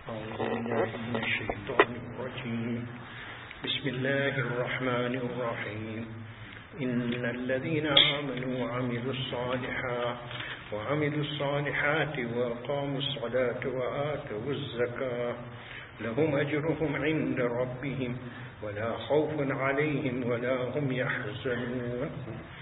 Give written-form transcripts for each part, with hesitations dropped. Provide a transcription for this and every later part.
أعوذ بالله من الشيطان الرجيم بسم الله الرحمن الرحيم إن الذين آمنوا وعملوا الصالحات وأقاموا الصلاة وآتوا الزكاة لهم أجرهم عند ربهم ولا خوف عليهم ولا هم يحزنون.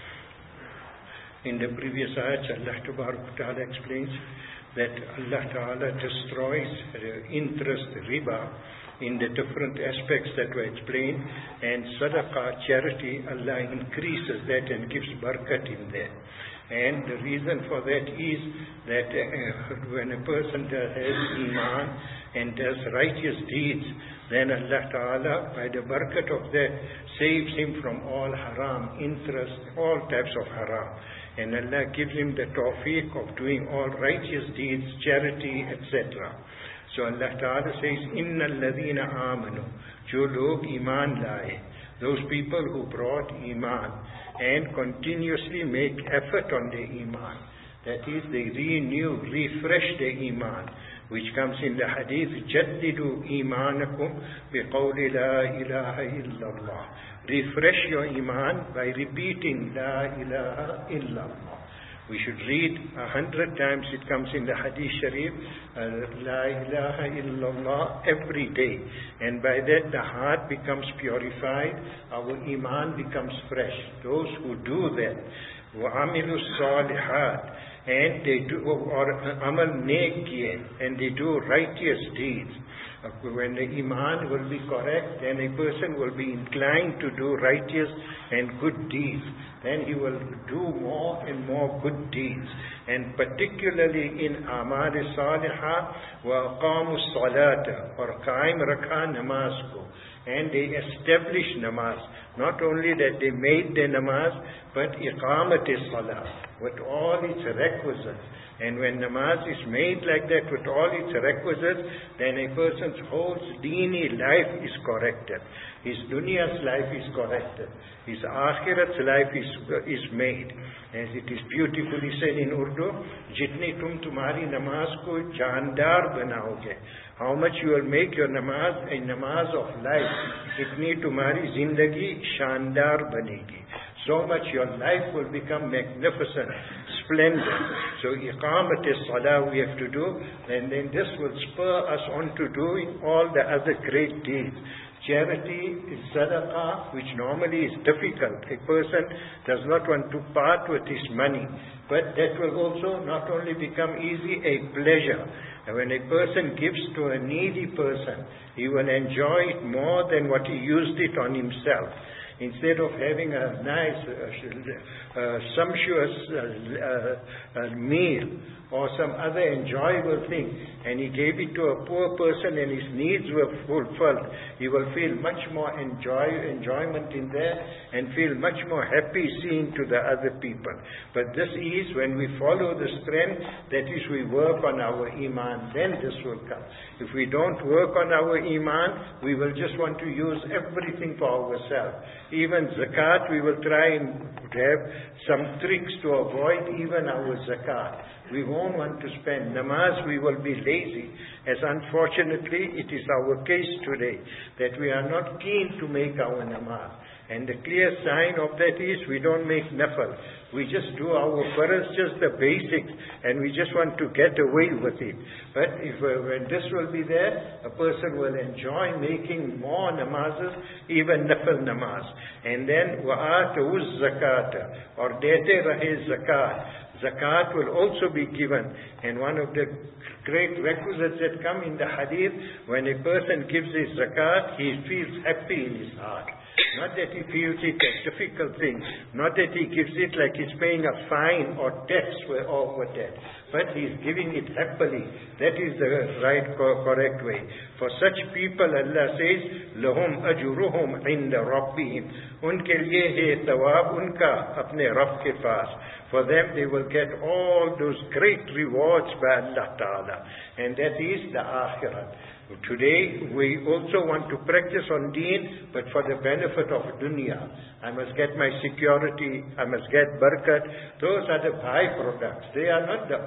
In the previous ayats, Allah Ta'ala explains that Allah Ta'ala destroys interest, riba, in the different aspects that were explained, and sadaqah, charity, Allah increases that and gives barakat in there. And the reason for that is that when a person has iman and does righteous deeds, then Allah Ta'ala, by the barakat of that, saves him from all haram, interest, all types of haram. And Allah gives him the tawfiq of doing all righteous deeds, charity, etc. So Allah Ta'ala says, Inna alladhina amanu, jo log iman laaye, those people who brought iman and continuously make effort on their iman. That is, they renew, refresh their iman, which comes in the hadith, Jaddidu imanakum biqawli la ilaha illallah. Refresh your iman by repeating La ilaha illallah. We should read 100 times, it comes in the Hadith Sharif, La ilaha illallah every day. And by that the heart becomes purified, our iman becomes fresh. Those who do that, وَعَمِلُوا الصَّالِحَاتِ, and they do, or amal neek, and they do righteous deeds. When the iman will be correct, then a person will be inclined to do righteous and good deeds. Then he will do more and more good deeds. And particularly in amal salihah, wa aqamu salata, or qaim rakha namaz ko, and they establish namaz. Not only that they made the namaz, but iqamat salah, with all its requisites. And when namaz is made like that with all its requisites, then a person's whole deeni life is corrected. His dunya's life is corrected. His akhirat's life is made. As it is beautifully said in Urdu, Jitni tum tumhari namaz ko jandar banaoge. How much you will make your namaz a namaz of life, itni tumhari zindagi shandar banegi. So much your life will become magnificent, splendid. So iqamat salah we have to do, and then this will spur us on to doing all the other great deeds. Charity is sadaqah, which normally is difficult. A person does not want to part with his money, but that will also not only become easy, a pleasure. And when a person gives to a needy person, he will enjoy it more than what he used it on himself. Instead of having a nice, sumptuous meal or some other enjoyable thing, and he gave it to a poor person and his needs were fulfilled, he will feel much more enjoyment in there and feel much more happy seeing to the other people. But this is when we follow the strength, that is, we work on our iman, then this will come. If we don't work on our iman, we will just want to use everything for ourselves. Even zakat, we will try and have some tricks to avoid even our zakat. We won't want to spend. Namaz, we will be lazy. As unfortunately, it is our case today, that we are not keen to make our namaz. And the clear sign of that is we don't make nafal. We just do our farz, just the basics, and we just want to get away with it. But when this will be there, a person will enjoy making more namazes, even nafal namaz. And then wa'atu zakata, or dete rahe zakat. Zakat will also be given. And one of the great requisites that come in the hadith, when a person gives his zakat, he feels happy in his heart. Not that he feels it a difficult thing. Not that he gives it like he's paying a fine or tax over that. But he's giving it happily. That is the right, correct way. For such people, Allah says, لَهُمْ أَجُرُهُمْ عِنْدَ رَبِّهِمْ. Unke liye hai thawab unka apne Rabb ke paas. For them they will get all those great rewards by Allah Ta'ala. And that is the akhirat. Today, we also want to practice on deen, but for the benefit of dunya. I must get my security, I must get barakat. Those are the byproducts. They are not the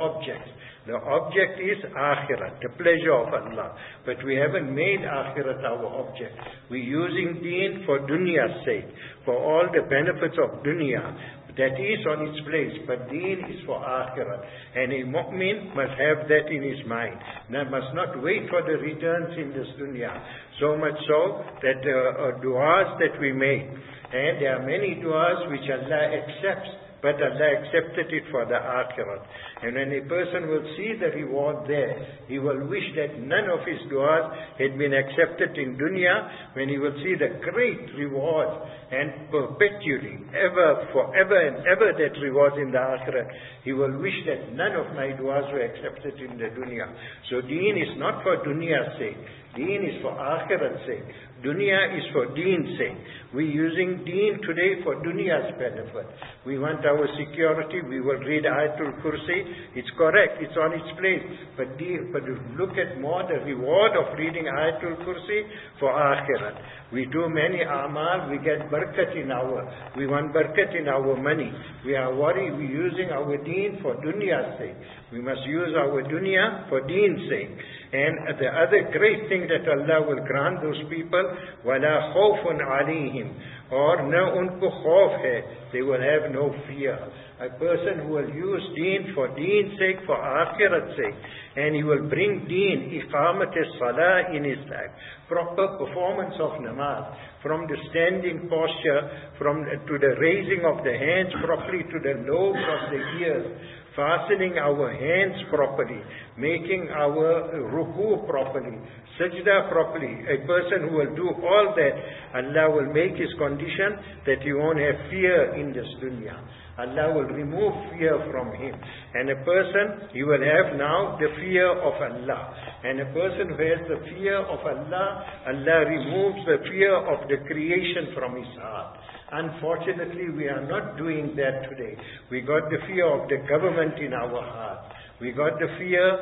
objects. The object is akhirat, the pleasure of Allah. But we haven't made akhirat our object. We're using deen for dunya's sake, for all the benefits of dunya. That is on its place, but deen is for akhirat. And a mu'min must have that in his mind. Now must not wait for the returns in this dunya. So much so that du'as that we make. And there are many du'as which Allah accepts, but Allah accepted it for the akhirat. And when a person will see the reward there, he will wish that none of his du'as had been accepted in dunya. When he will see the great reward and perpetually, forever and ever that reward in the akhirat, he will wish that none of my du'as were accepted in the dunya. So deen is not for dunya's sake. Deen is for akhirat's sake. Dunya is for deen's sake. We're using deen today for dunya's benefit. We want our security. We will read Ayatul Kursi. It's correct. It's on its place. But look at more the reward of reading Ayatul Kursi for akhirat. We do many amal. We get barakat in we want barakat in our money. We are worried. We're using our deen for dunya's sake. We must use our dunya for deen's sake. And the other great thing that Allah will grant those people, وَلَا خَوْفٌ عَلَيْهِمْ, or na unko khauf hai, they will have no fear. A person who will use deen for deen's sake, for akhirat's sake, and he will bring deen, iqamat as-salah in his life, proper performance of namaz, from the standing posture, to the raising of the hands properly to the lobes of the ears, fastening our hands properly, making our ruku properly, sajda properly. A person who will do all that, Allah will make his condition that he won't have fear in this dunya. Allah will remove fear from him. And a person, he will have now the fear of Allah. And a person who has the fear of Allah, Allah removes the fear of the creation from his heart. Unfortunately, we are not doing that today. We got the fear of the government in our heart. We had the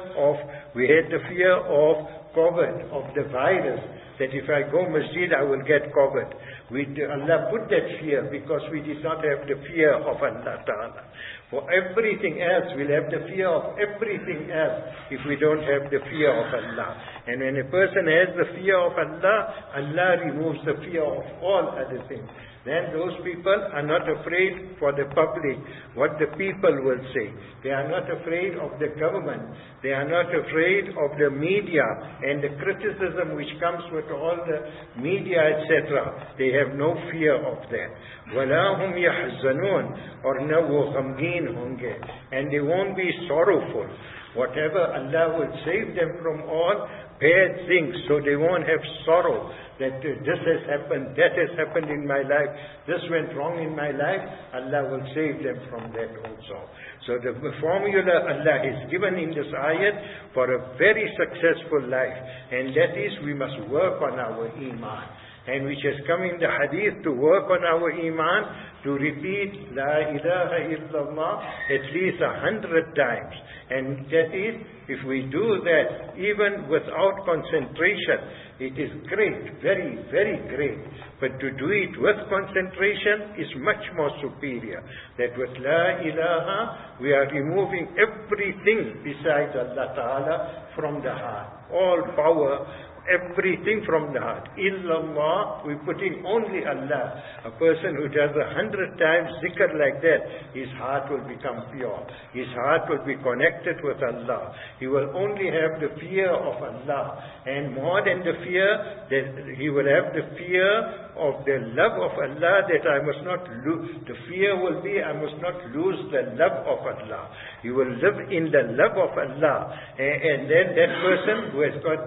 fear of COVID, of the virus, that if I go masjid, I will get COVID. Allah put that fear because we did not have the fear of Allah Ta'ala. For everything else, we'll have the fear of everything else if we don't have the fear of Allah. And when a person has the fear of Allah, Allah removes the fear of all other things. Then those people are not afraid for the public, what the people will say. They are not afraid of the government. They are not afraid of the media and the criticism which comes with all the media, etc. They have no fear of that. وَلَا هُمْ يَحْزَنُونَ, or na wo ghamgeen honge, and they won't be sorrowful. Whatever, Allah will save them from all bad things, so they won't have sorrow that this has happened, that has happened in my life, this went wrong in my life. Allah will save them from that also. So the formula Allah has given in this ayat for a very successful life, and that is we must work on our iman. And which has come in the hadith to work on our iman, to repeat La ilaha illallah at least 100 times. And that is, if we do that, even without concentration, it is great, very, very great. But to do it with concentration is much more superior. That with La ilaha, we are removing everything besides Allah Ta'ala from the heart. All power, everything from the heart. Illallah, we're putting only Allah. A person who does 100 times zikr like that, his heart will become pure. His heart will be connected with Allah. He will only have the fear of Allah. And more than the fear, that he will have the fear of the love of Allah, that I must not lose. The fear will be, I must not lose the love of Allah. He will live in the love of Allah. And then that person who has got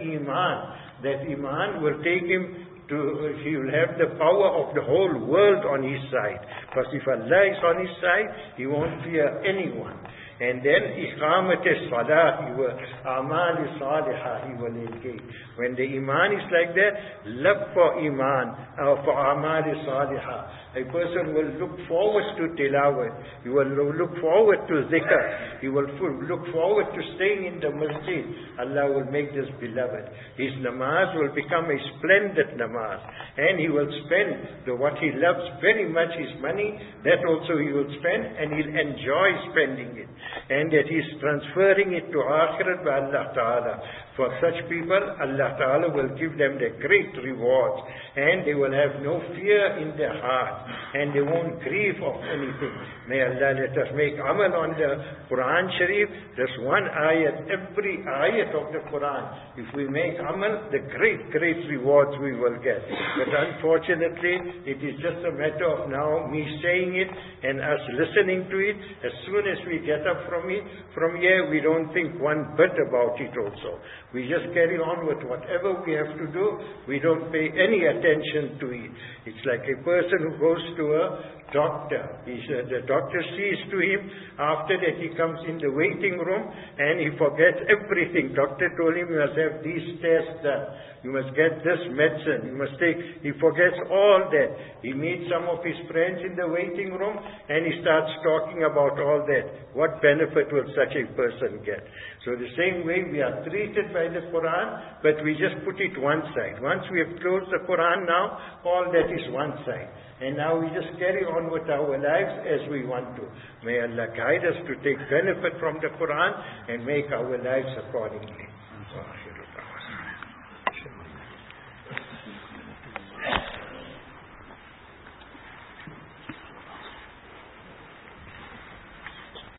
that iman will take him to, he will have the power of the whole world on his side. Because if Allah is on his side, he won't fear anyone. And then iqamat as-salah, amal salihah, he will engage. When the iman is like that, love for iman, for amal salihah, a person will look forward to tilawat. He will look forward to zikr. He will look forward to staying in the masjid. Allah will make this beloved. His namaz will become a splendid namaz. And he will spend what he loves very much, his money, that also he will spend, and he'll enjoy spending it. and that He's transferring it to Akhirat by Allah Ta'ala. For such people, Allah Ta'ala will give them the great rewards, and they will have no fear in their heart, and they won't grieve of anything. May Allah let us make amal on the Quran Sharif, this one ayat, every ayat of the Quran. If we make amal, the great, great rewards we will get. But unfortunately, it is just a matter of now me saying it and us listening to it. As soon as we get up from here, we don't think one bit about it also. We just carry on with whatever we have to do. We don't pay any attention to it. It's like a person who goes to a doctor. The doctor sees to him. After that, he comes in the waiting room and he forgets everything. Doctor told him you must have these tests done. You must get this medicine. You must take. He forgets all that. He meets some of his friends in the waiting room and he starts talking about all that. What benefit will such a person get? So the same way we are treated by the Quran, but we just put it one side. Once we have closed the Quran now, all that is one side. And now we just carry on with our lives as we want to. May Allah guide us to take benefit from the Quran and make our lives accordingly.